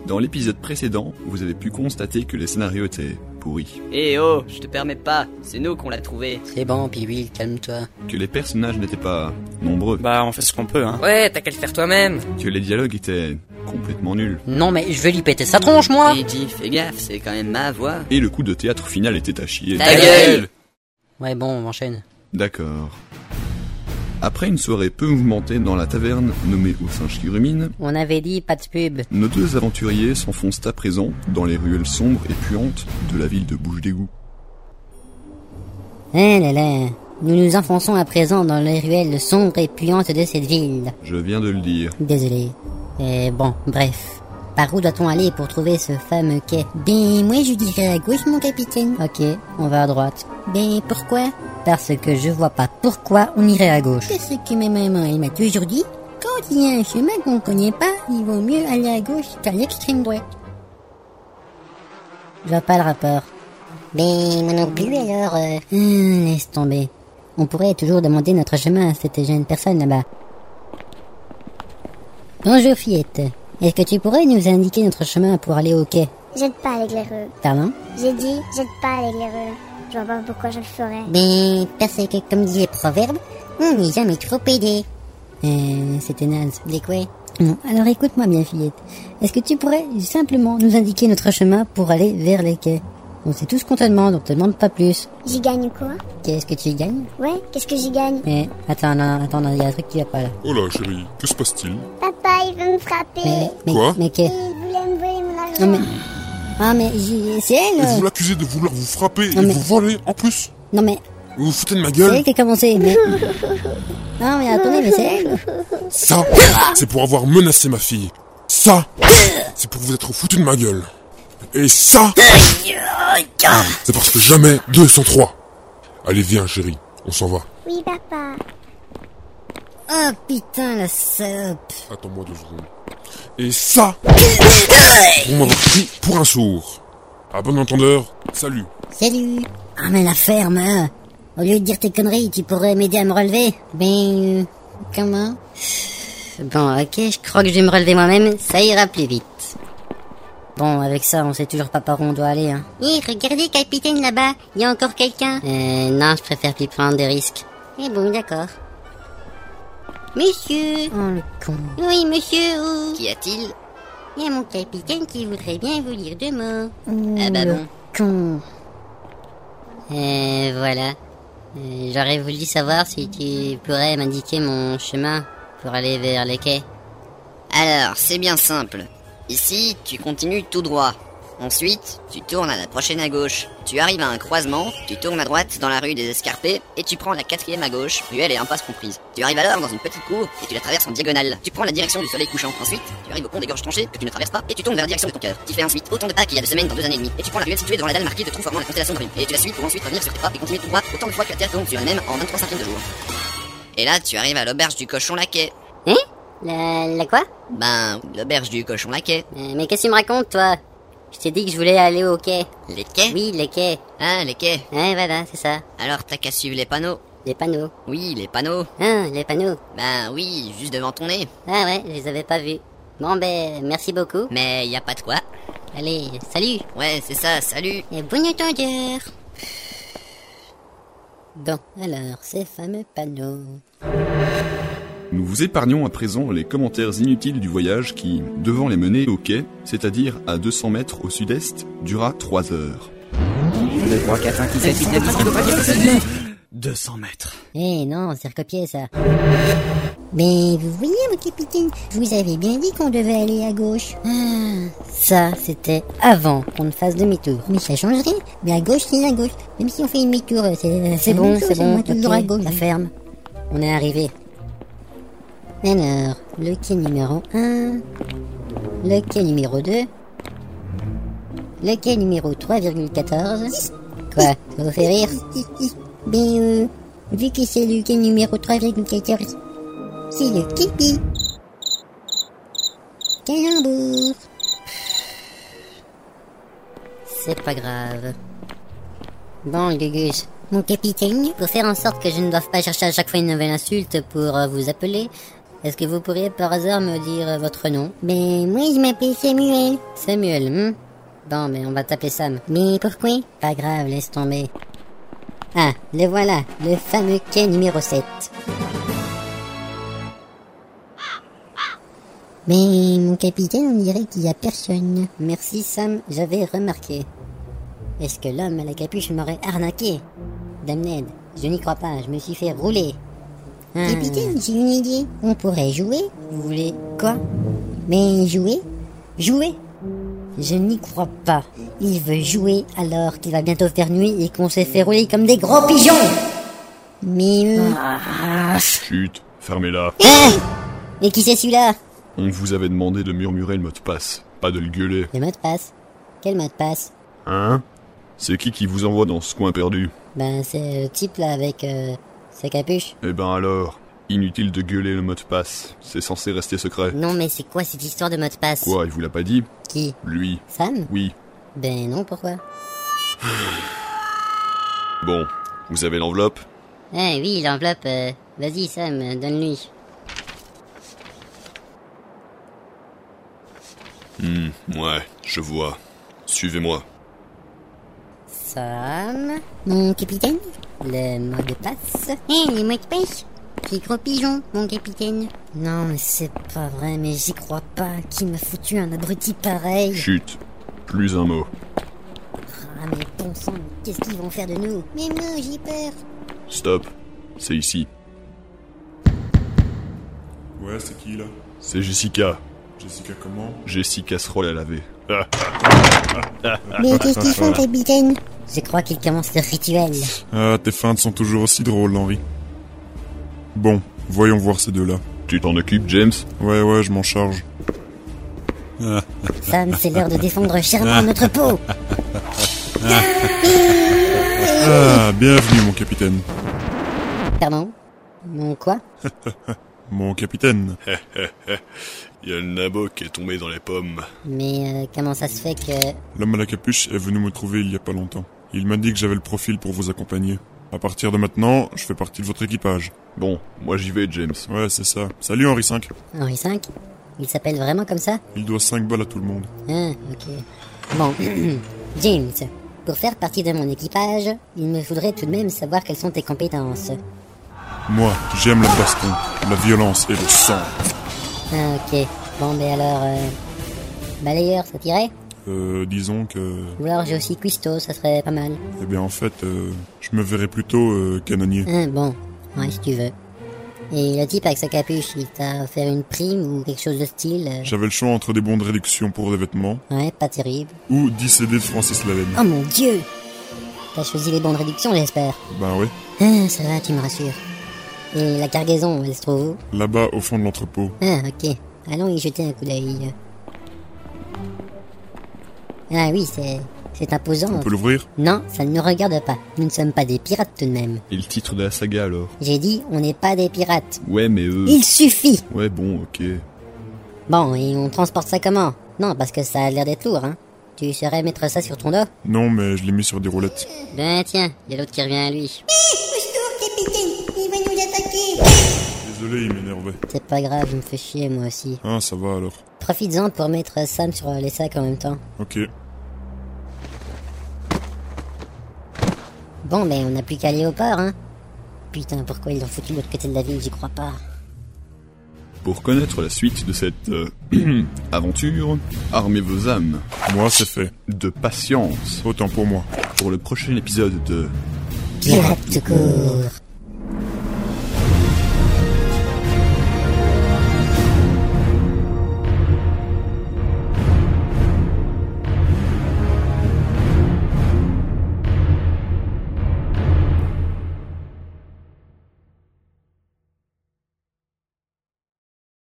Dans l'épisode précédent, vous avez pu constater que les scénarios étaient pourris. Eh oh, je te permets pas, c'est nous qu'on l'a trouvé. C'est bon, Piwil, calme-toi. Que les personnages n'étaient pas nombreux. Bah, on fait ce qu'on peut, hein. Ouais, t'as qu'à le faire toi-même. Que les dialogues étaient complètement nuls. Non mais je vais lui péter sa tronche, moi. Dis, fais gaffe, c'est quand même ma voix. Et le coup de théâtre final était à chier. Ta gueule. Ouais bon, on enchaîne. D'accord. Après une soirée peu mouvementée dans la taverne nommée Au Singe qui rumine, On avait dit pas de pub. nos deux aventuriers s'enfoncent à présent dans les ruelles sombres et puantes de la ville de Bouche-d'Égout. Eh là là, nous nous enfonçons à présent dans les ruelles sombres et puantes de cette ville. Je viens de le dire. Désolé. Bon, bref. Par où doit-on aller pour trouver ce fameux quai? Ben, moi je dirais à gauche, mon capitaine. Ok, on va à droite. Ben, pourquoi? Parce que je vois pas pourquoi on irait à gauche. Parce que ma maman, elle m'a toujours dit, quand il y a un chemin qu'on connaît pas, il vaut mieux aller à gauche qu'à l'extrême droite. Je vois pas le rapport. Ben, moi non plus, alors... laisse tomber. On pourrait toujours demander notre chemin à cette jeune personne là-bas. Bonjour, fillette. Est-ce que tu pourrais nous indiquer notre chemin pour aller au quai? Jette pas l'éclaireux. Pardon? J'ai dit, jette pas l'éclaireux. Je vois pas pourquoi je le ferais. Ben, parce que, comme dit le proverbe, on n'est jamais trop aidé. C'était naze. Des quoi? Non, alors écoute-moi bien, fillette. Est-ce que tu pourrais simplement nous indiquer notre chemin pour aller vers les quais? Bon, c'est tout ce qu'on te te demande pas plus. J'y gagne quoi? Qu'est-ce que tu gagnes? Ouais, qu'est-ce que j'y gagne? Attends, il y a un truc qui va pas là. Oh là, chérie, que se passe-t-il? Papa, il veut me frapper. Quoi? Mais que... Il voulait me voler mon argent. Non mais... Ah mais c'est elle. Et vous l'accusez de vouloir vous frapper Non, et mais- vous voler en plus? Non mais... Vous vous foutez de ma C'est gueule? elle qui a commencé, mais... Non mais attendez, mais c'est elle. Ça, c'est pour avoir menacé ma fille. Ça, c'est pour vous être foutu de ma gueule. Et ça, c'est parce que jamais deux sont trois. Allez, viens, chérie, on s'en va. Oui, papa. Oh putain, la salope. Attends-moi 2 secondes. Et ça, pour m'avoir pris pour un sourd. À bon entendeur, salut. Salut. Ah mais la ferme, hein. Au lieu de dire tes conneries, tu pourrais m'aider à me relever. Ben, comment? Bon, ok, je crois que je vais me relever moi-même, ça ira plus vite. Bon, avec ça, on sait toujours pas par où on doit aller, hein. Regardez, capitaine, là-bas, il y a encore quelqu'un. Non, je préfère plus prendre de risques. Eh bon, d'accord. Monsieur. Oh, le con. Oui, monsieur. Qu'y a-t-il? Il y a mon capitaine qui voudrait bien vous dire 2 mots. Ah bah bon. Con. Voilà. J'aurais voulu savoir si tu pourrais m'indiquer mon chemin pour aller vers les quais. Alors, c'est bien simple. Ici, tu continues tout droit. Ensuite, tu tournes à la prochaine à gauche. Tu arrives à un croisement, tu tournes à droite dans la rue des Escarpés et tu prends la 4e à gauche, ruelle et impasse comprise. Tu arrives alors dans une petite cour et tu la traverses en diagonale. Tu prends la direction du soleil couchant. Ensuite, tu arrives au pont des gorges tranchées que tu ne traverses pas et tu tournes vers la direction de ton cœur. Tu fais ensuite autant de pas qu'il y a de semaines dans 2 années et demie. Et tu prends la ruelle située devant la dalle marquée de trous formant la constellation d'Orion. Et tu la suis pour ensuite revenir sur tes pas et continuer tout droit autant de fois que la Terre tourne sur elle-même en 23 cinquièmes de jour. Et là, tu arrives à l'auberge du cochon laquais. Hein? La quoi? Ben, l'auberge du cochon laquais. Mais qu'est-ce que tu me racontes, toi? Je t'ai dit que je voulais aller au quai. Les quais? Oui, les quais. Ah, les quais. Ouais, voilà, c'est ça. Alors t'as qu'à suivre les panneaux. Les panneaux. Oui, les panneaux. Ah, les panneaux. Ben oui, juste devant ton nez. Ah ouais, je les avais pas vus. Bon, ben, merci beaucoup. Mais y a pas de quoi. Allez, salut. Ouais, c'est ça, salut. Et bon entendeur. Bon, alors, ces fameux panneaux. Nous vous épargnons à présent les commentaires inutiles du voyage qui, devant les mener au quai, c'est-à-dire à 200 mètres au sud-est, dura 3 heures. 2, 3, 4, 5, 6, 7, 8, 9, 10, 200 mètres. Non, c'est recopié, ça. Mais vous voyez, mon capitaine, je vous avais bien dit qu'on devait aller à gauche. Ça, c'était avant qu'on ne fasse demi-tour. Mais ça change rien. Mais à gauche, c'est à gauche. Même si on fait demi-tour, c'est bon, c'est bon. Toujours à gauche. La ferme. On est arrivé. Alors, le quai numéro 1, le quai numéro 2, le quai numéro 3,14. Quoi, ça vous fait rire? Vu que c'est le quai numéro 3,14, c'est le képi. Calembour. C'est pas grave. Bon, Gugus, mon capitaine, pour faire en sorte que je ne doive pas chercher à chaque fois une nouvelle insulte pour vous appeler, Est-ce que vous pourriez par hasard me dire votre nom? Ben, moi, je m'appelle Samuel. Samuel, Bon, mais on va t'appeler Sam. Mais pourquoi? Pas grave, laisse tomber. Ah, le voilà, le fameux quai numéro 7. Mais mon capitaine, on dirait qu'il y a personne. Merci Sam, j'avais remarqué. Est-ce que l'homme à la capuche m'aurait arnaqué? Damned, je n'y crois pas, je me suis fait rouler. Capitaine, j'ai une idée. On pourrait jouer. Vous voulez quoi? Mais jouer? Jouer? Je n'y crois pas. Il veut jouer alors qu'il va bientôt faire nuit et qu'on s'est fait rouler comme des gros pigeons. Mais Chut, fermez-la. Et qui c'est celui-là? On vous avait demandé de murmurer le mot de passe, pas de le gueuler. Le mot de passe? Quel mot de passe? Hein? C'est qui vous envoie dans ce coin perdu? Ben c'est le type là avec sa capuche. Eh ben alors, inutile de gueuler le mot de passe, c'est censé rester secret. Non mais c'est quoi cette histoire de mot de passe? Quoi, il vous l'a pas dit? Qui? Lui. Sam? Oui. Ben non, pourquoi? Bon, vous avez l'enveloppe? Eh oui, l'enveloppe, vas-y Sam, donne-lui. Ouais, je vois. Suivez-moi. Sam, mon capitaine? le mot de passe. Les mots de passe? Petit gros pigeon, mon capitaine. Non mais c'est pas vrai, mais j'y crois pas. Qui m'a foutu un abruti pareil? Chut, plus un mot. Ah mais bon sang, qu'est-ce qu'ils vont faire de nous? Mais moi, j'ai peur. Stop, c'est ici. Ouais, c'est qui là? C'est Jessica. Jessica comment? Jessie casserole à laver. Mais qu'est-ce qu'ils font, capitaine? Je crois qu'ils commencent le rituel. Ah, tes feintes sont toujours aussi drôles, Henri. Bon, voyons voir ces deux-là. Tu t'en occupes, James? Ouais, je m'en charge. Sam, c'est l'heure de défendre chèrement notre peau. Ah, bienvenue, mon capitaine. Pardon? Mon quoi? Mon capitaine. Il y a le nabo qui est tombé dans les pommes. Mais comment ça se fait que... L'homme à la capuche est venu me trouver il y a pas longtemps. Il m'a dit que j'avais le profil pour vous accompagner. À partir de maintenant, je fais partie de votre équipage. Bon, moi j'y vais, James. Ouais, c'est ça. Salut, Henri V. Henri V? Il s'appelle vraiment comme ça? Il doit 5 balles à tout le monde. Ah, ok. Bon, James, pour faire partie de mon équipage, il me faudrait tout de même savoir quelles sont tes compétences. Moi, j'aime le baston, la violence et le sang. Ah, ok. Bon, ben alors, balayeur, ça t'irait? Disons que... Ou alors j'ai aussi cuistot, ça serait pas mal. Eh bien, en fait, je me verrais plutôt canonnier. Ah, bon, ouais, si tu veux. Et le type avec sa capuche, il t'a offert une prime ou quelque chose de style J'avais le choix entre des bons de réduction pour des vêtements Ouais, pas terrible. ou 10 CD de Francis Lalanne. Oh mon dieu! T'as choisi les bons de réduction, j'espère. Ben ouais. Ah, ça va, tu me rassures. Et la cargaison, elle se trouve où? Là-bas, au fond de l'entrepôt. Ah, ok. Allons y jeter un coup d'œil. Ah oui, c'est imposant. On peut l'ouvrir? Non, ça ne nous regarde pas. Nous ne sommes pas des pirates tout de même. Et le titre de la saga alors? J'ai dit, on n'est pas des pirates. Ouais, mais Il suffit! Ouais, bon, ok. Bon, et on transporte ça comment? Non, parce que ça a l'air d'être lourd, hein. Tu saurais mettre ça sur ton dos? Non, mais je l'ai mis sur des roulettes. Ben tiens, y a l'autre qui revient à lui. Capitaine, il va nous attaquer. Désolé, il m'énervait. C'est pas grave, je me fais chier moi aussi. Ah, ça va alors. Profites-en pour mettre Sam sur les sacs en même temps. Ok. Bon, ben on n'a plus qu'à aller au port, hein. Putain, pourquoi ils l'ont foutu de l'autre côté de la ville, j'y crois pas. Pour connaître la suite de cette aventure, armez vos âmes Moi, c'est fait. de patience Autant pour moi. pour le prochain épisode de Pirate tout court.